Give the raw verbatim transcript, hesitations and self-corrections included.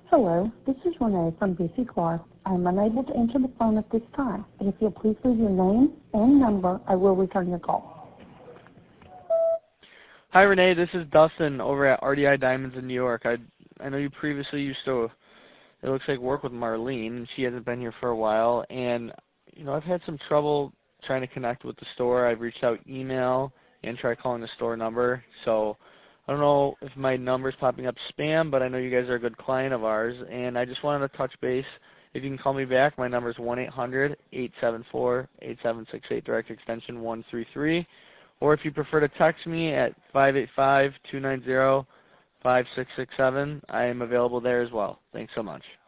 Hello, this is Renee from B C Clark. I am unable to enter the phone at this time, but if you'll please leave your name and number, I will return your call. Hi, Renee. This is Dustin over at R D I Diamonds in New York. I I know you previously used to, it looks like, work with Marlene, and she hasn't been here for a while. And, you know, I've had some trouble trying to connect with the store. I've reached out email and tried calling the store number. So I don't know if my number's popping up spam, but I know you guys are a good client of ours, and I just wanted to touch base. If you can call me back, my number is one eight hundred, eight seven four, eight seven six eight, direct extension one three three. Or if you prefer to text me at five eight five, two nine zero, five six six seven, I am available there as well. Thanks so much.